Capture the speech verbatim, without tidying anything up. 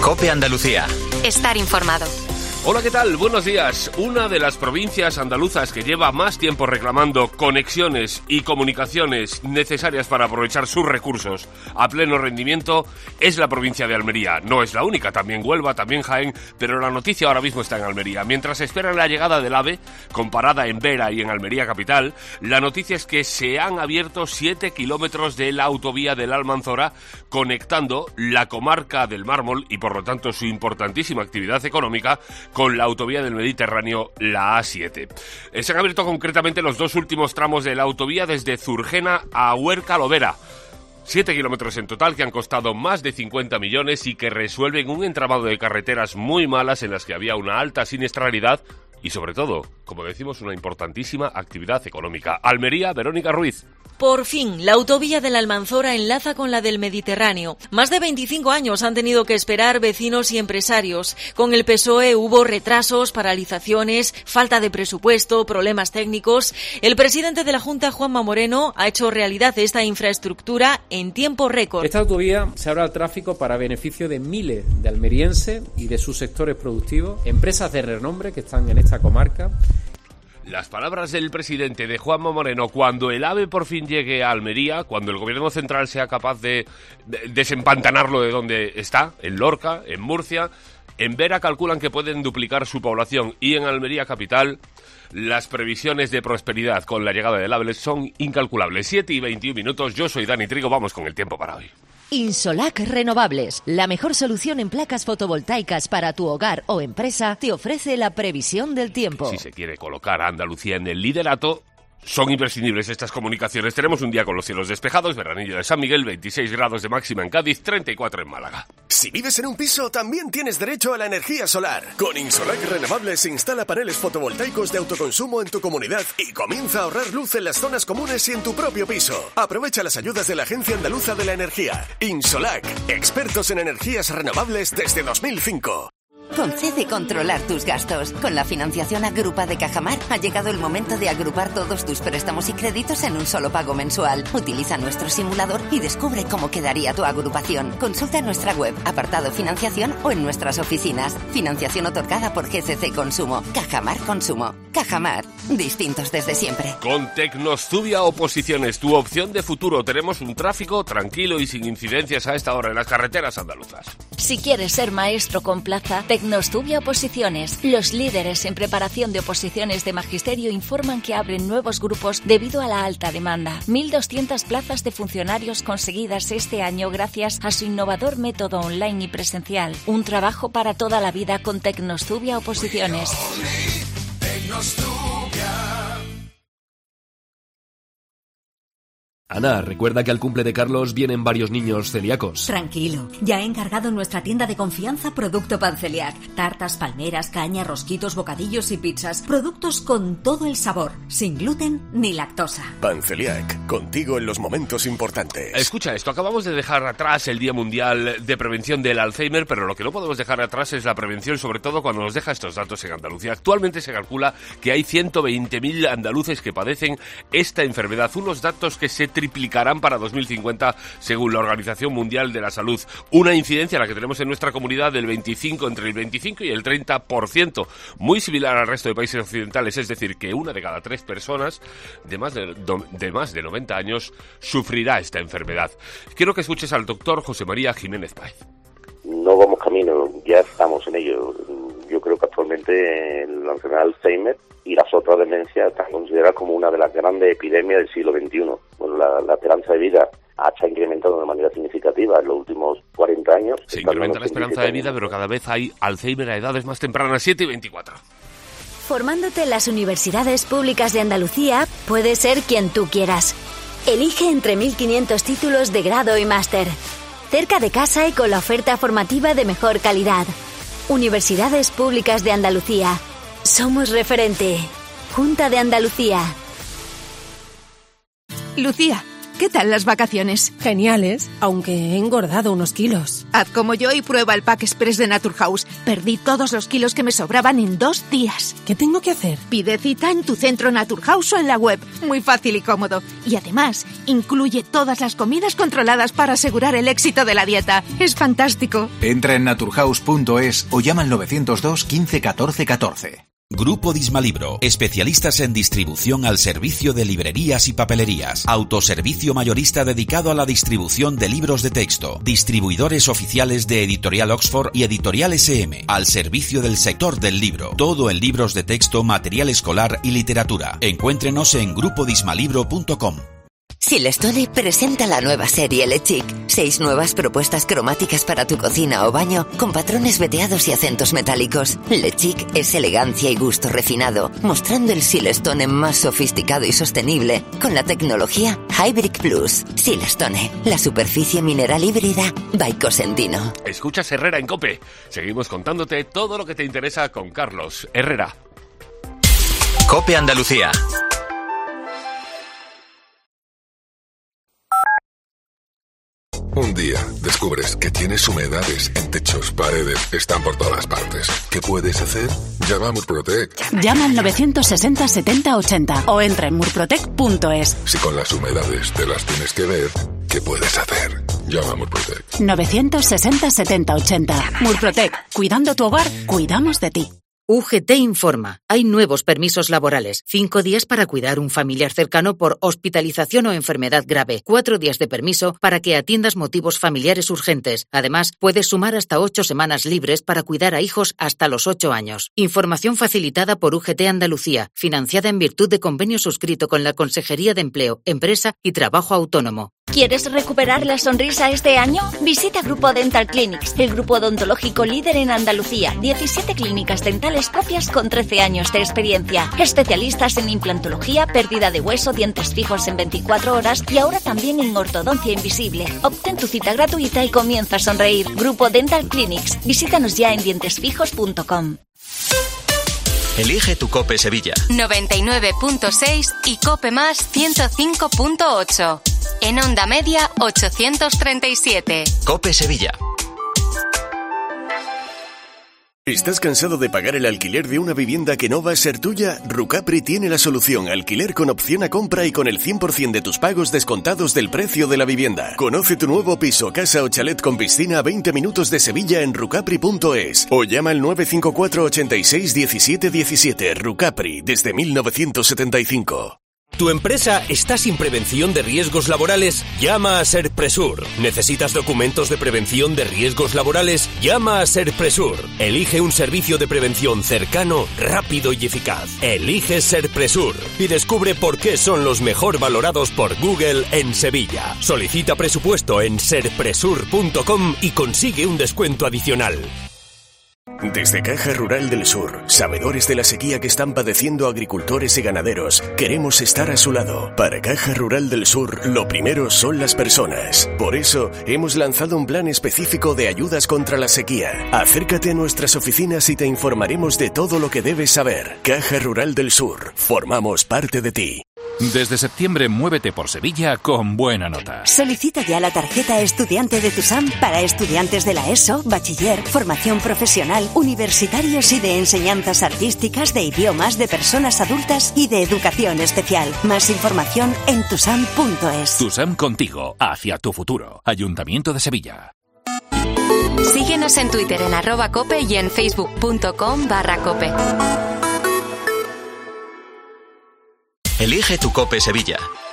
COPE Andalucía. Estar informado. Hola, ¿qué tal? Buenos días. Una de las provincias andaluzas que lleva más tiempo reclamando conexiones y comunicaciones necesarias para aprovechar sus recursos a pleno rendimiento es la provincia de Almería. No es la única, también Huelva, también Jaén, pero la noticia ahora mismo está en Almería. Mientras esperan la llegada del AVE, con parada en Vera y en Almería capital, la noticia es que se han abierto siete kilómetros de la autovía del Almanzora, conectando la comarca del Mármol y por lo tanto su importantísima actividad económica con la autovía del Mediterráneo, la A siete. Se han abierto concretamente los dos últimos tramos de la autovía desde Zurgena a Huerca Lovera. Siete kilómetros en total que han costado más de cincuenta millones y que resuelven un entramado de carreteras muy malas en las que había una alta siniestralidad y sobre todo, como decimos, una importantísima actividad económica. Almería, Verónica Ruiz. Por fin, la autovía de la Almanzora enlaza con la del Mediterráneo. Más de veinticinco años han tenido que esperar vecinos y empresarios. Con el P S O E hubo retrasos, paralizaciones, falta de presupuesto, problemas técnicos. El presidente de la Junta, Juanma Moreno, ha hecho realidad esta infraestructura en tiempo récord. Esta autovía se abre al tráfico para beneficio de miles de almerienses y de sus sectores productivos, empresas de renombre que están en esta comarca. Las palabras del presidente de Juanma Moreno, cuando el AVE por fin llegue a Almería, cuando el gobierno central sea capaz de, de desempantanarlo de donde está, en Lorca, en Murcia, en Vera calculan que pueden duplicar su población y en Almería capital las previsiones de prosperidad con la llegada del AVE son incalculables. siete y veintiún minutos, yo soy Dani Trigo, vamos con el tiempo para hoy. Insolac Renovables, la mejor solución en placas fotovoltaicas para tu hogar o empresa, te ofrece la previsión del tiempo. Si se quiere colocar a Andalucía en el liderato, son imprescindibles estas comunicaciones. Tenemos un día con los cielos despejados, veranillo de San Miguel, veintiséis grados de máxima en Cádiz, treinta y cuatro en Málaga. Si vives en un piso, también tienes derecho a la energía solar. Con Insolac Renovables instala paneles fotovoltaicos de autoconsumo en tu comunidad y comienza a ahorrar luz en las zonas comunes y en tu propio piso. Aprovecha las ayudas de la Agencia Andaluza de la Energía. Insolac, expertos en energías renovables desde dos mil cinco. Concede controlar tus gastos. Con la financiación Agrupa de Cajamar ha llegado el momento de agrupar todos tus préstamos y créditos en un solo pago mensual. Utiliza nuestro simulador y descubre cómo quedaría tu agrupación. Consulta nuestra web, apartado financiación o en nuestras oficinas. Financiación otorgada por G C C Consumo. Cajamar Consumo. Cajamar, distintos desde siempre. Con Tecnostubia Oposiciones, tu opción de futuro. Tenemos un tráfico tranquilo y sin incidencias a esta hora en las carreteras andaluzas. Si quieres ser maestro con plaza, Tecnostubia Oposiciones. Los líderes en preparación de oposiciones de magisterio informan que abren nuevos grupos debido a la alta demanda. mil doscientas plazas de funcionarios conseguidas este año gracias a su innovador método online y presencial. Un trabajo para toda la vida con Tecnostubia Oposiciones. Ana, recuerda que al cumple de Carlos vienen varios niños celíacos. Tranquilo, ya he encargado en nuestra tienda de confianza producto Panceliac. Tartas, palmeras, caña, rosquitos, bocadillos y pizzas. Productos con todo el sabor, sin gluten ni lactosa. Panceliac, contigo en los momentos importantes. Escucha esto, acabamos de dejar atrás el Día Mundial de Prevención del Alzheimer, pero lo que no podemos dejar atrás es la prevención, sobre todo cuando nos deja estos datos en Andalucía. Actualmente se calcula que hay ciento veinte mil andaluces que padecen esta enfermedad, unos datos que se triplicarán para dos mil cincuenta según la Organización Mundial de la Salud. Una incidencia a la que tenemos en nuestra comunidad del veinticinco, entre el veinticinco y el treinta por ciento, muy similar al resto de países occidentales, es decir, que una de cada tres personas de más de, de más de noventa años sufrirá esta enfermedad. Quiero que escuches al doctor José María Jiménez Páez. No vamos camino, ya estamos en ello. Yo creo que actualmente la enfermedad de Alzheimer y las otras demencias están consideradas como una de las grandes epidemias del siglo veintiuno. Bueno, la, la esperanza de vida ha incrementado de manera significativa en los últimos cuarenta años. Se incrementa la esperanza de vida, pero cada vez hay Alzheimer a edades más tempranas, siete y veinticuatro. Formándote en las universidades públicas de Andalucía, puedes ser quien tú quieras. Elige entre mil quinientos títulos de grado y máster. Cerca de casa y con la oferta formativa de mejor calidad. Universidades Públicas de Andalucía. Somos referente. Junta de Andalucía. Lucía, ¿qué tal las vacaciones? Geniales, aunque he engordado unos kilos. Haz como yo y prueba el Pack Express de Naturhaus. Perdí todos los kilos que me sobraban en dos días. ¿Qué tengo que hacer? Pide cita en tu centro Naturhaus o en la web. Muy fácil y cómodo. Y además, incluye todas las comidas controladas para asegurar el éxito de la dieta. Es fantástico. Entra en naturhaus punto es o llama al novecientos dos quince catorce catorce. Grupo Dismalibro, especialistas en distribución al servicio de librerías y papelerías. Autoservicio mayorista dedicado a la distribución de libros de texto. Distribuidores oficiales de Editorial Oxford y Editorial ese eme, al servicio del sector del libro. Todo en libros de texto, material escolar y literatura. Encuéntrenos en grupo dismalibro punto com. Silestone presenta la nueva serie Le Chic. Seis nuevas propuestas cromáticas para tu cocina o baño con patrones veteados y acentos metálicos. Le Chic es elegancia y gusto refinado, mostrando el Silestone más sofisticado y sostenible con la tecnología Hybrid Plus. Silestone, la superficie mineral híbrida by Cosentino. Escuchas Herrera en COPE. Seguimos contándote todo lo que te interesa con Carlos Herrera. COPE Andalucía. Un día descubres que tienes humedades en techos, paredes, están por todas partes. ¿Qué puedes hacer? Llama a Murprotec. Llama al novecientos sesenta setenta ochenta o entra en murprotec punto es. Si con las humedades te las tienes que ver, ¿qué puedes hacer? Llama a Murprotec. novecientos sesenta setenta ochenta. Murprotec. Cuidando tu hogar, cuidamos de ti. U G T informa. Hay nuevos permisos laborales. Cinco días para cuidar un familiar cercano por hospitalización o enfermedad grave. Cuatro días de permiso para que atiendas motivos familiares urgentes. Además, puedes sumar hasta ocho semanas libres para cuidar a hijos hasta los ocho años. Información facilitada por U G T Andalucía, financiada en virtud de convenio suscrito con la Consejería de Empleo, Empresa y Trabajo Autónomo. ¿Quieres recuperar la sonrisa este año? Visita Grupo Dental Clinics, el grupo odontológico líder en Andalucía. diecisiete clínicas dentales propias con trece años de experiencia. Especialistas en implantología, pérdida de hueso, dientes fijos en veinticuatro horas y ahora también en ortodoncia invisible. Obtén tu cita gratuita y comienza a sonreír. Grupo Dental Clinics. Visítanos ya en dientes fijos punto com. Elige tu COPE Sevilla. noventa y nueve punto seis y COPE Más ciento cinco punto ocho. En onda media ochocientos treinta y siete. COPE Sevilla. ¿Estás cansado de pagar el alquiler de una vivienda que no va a ser tuya? Rucapri tiene la solución: alquiler con opción a compra y con el cien por ciento de tus pagos descontados del precio de la vivienda. Conoce tu nuevo piso, casa o chalet con piscina a veinte minutos de Sevilla en rucapri punto es o llama al nueve cinco cuatro ochenta y seis diecisiete diecisiete. Rucapri, desde mil novecientos setenta y cinco. ¿Tu empresa está sin prevención de riesgos laborales? Llama a Serpresur. ¿Necesitas documentos de prevención de riesgos laborales? Llama a Serpresur. Elige un servicio de prevención cercano, rápido y eficaz. Elige Serpresur y descubre por qué son los mejor valorados por Google en Sevilla. Solicita presupuesto en serpresur punto com y consigue un descuento adicional. Desde Caja Rural del Sur, sabedores de la sequía que están padeciendo agricultores y ganaderos, queremos estar a su lado. Para Caja Rural del Sur, lo primero son las personas. Por eso, hemos lanzado un plan específico de ayudas contra la sequía. Acércate a nuestras oficinas y te informaremos de todo lo que debes saber. Caja Rural del Sur, formamos parte de ti. Desde septiembre, muévete por Sevilla con buena nota. Solicita ya la tarjeta estudiante de TUSAM para estudiantes de la ESO, bachiller, formación profesional, universitarios y de enseñanzas artísticas, de idiomas, de personas adultas y de educación especial. Más información en tusam punto es. TUSAM contigo, hacia tu futuro. Ayuntamiento de Sevilla. Síguenos en Twitter en arroba cope y en facebook punto com barra cope. Elige tu COPE Sevilla.